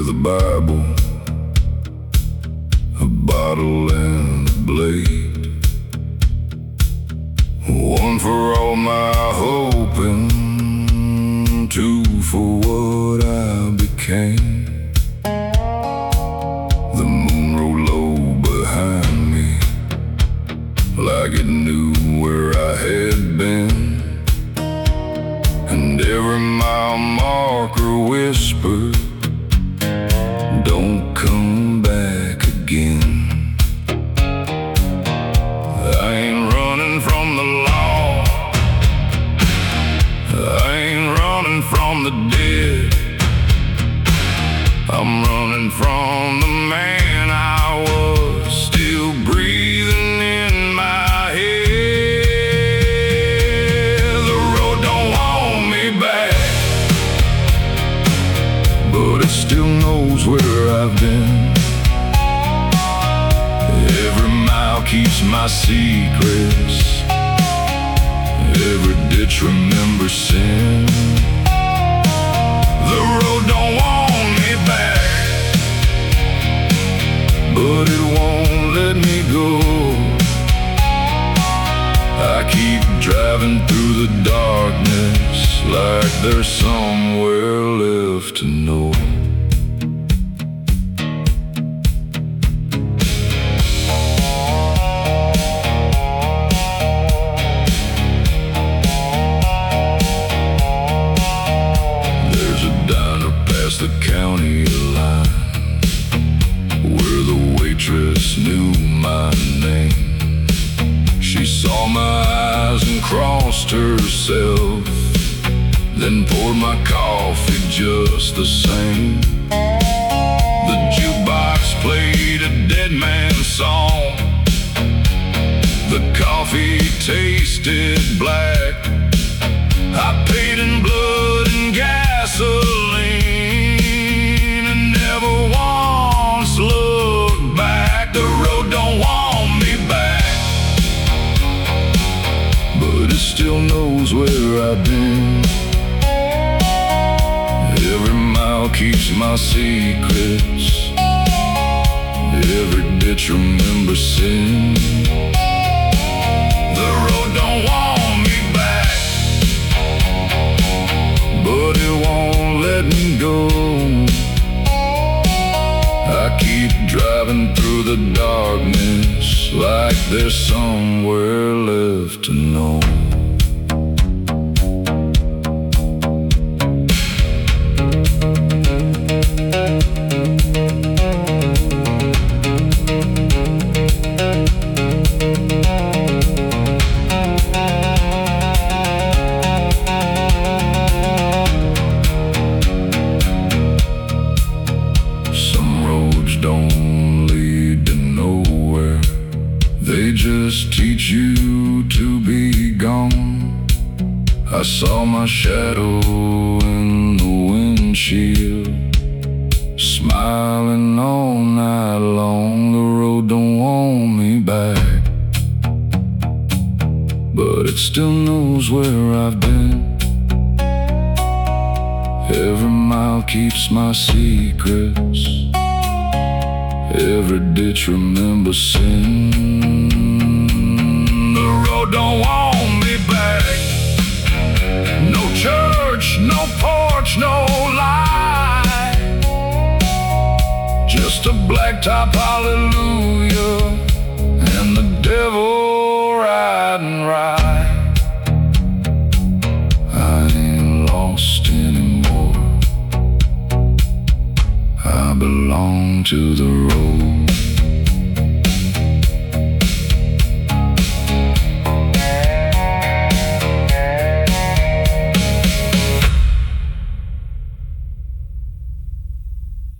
with a Bible, a bottle and a blade. One for all my hoping, two for what I became. The moon rolled low behind me, like it knew where I had been. And every mile marker whispered, don't come back again. I ain't running from the law, I ain't running from the dead. I'm running from the man I was, still breathing in my head. The road don't want me back, but it still knows where I've been. Every mile keeps my secrets, every ditch remembers sin. The road don't want me back, but it won't let me go. I keep driving through the darkness, like there's somewhere left to know. The county line, where the waitress knew my name. She saw my eyes and crossed herself, then poured my coffee just the same. The jukebox played a dead man's song, the coffee tasted black. I paid in blood and gasoline, look back. The road don't want me back, but it still knows where I've been. Every mile keeps my secrets, every ditch remembers sin. The road don't want me back, but it won't let me go. I keep driving through the darkness, like there's somewhere left to know. Don't lead to nowhere, they just teach you to be gone. I saw my shadow in the windshield, smiling all night long. The road don't want me back, but it still knows where I've been. Every mile keeps my secrets, every ditch remembers sin. The road don't want me back, no church, no porch, no light, just a blacktop hallelujah and the devil riding right. I ain't lost anymore, I belong to the road.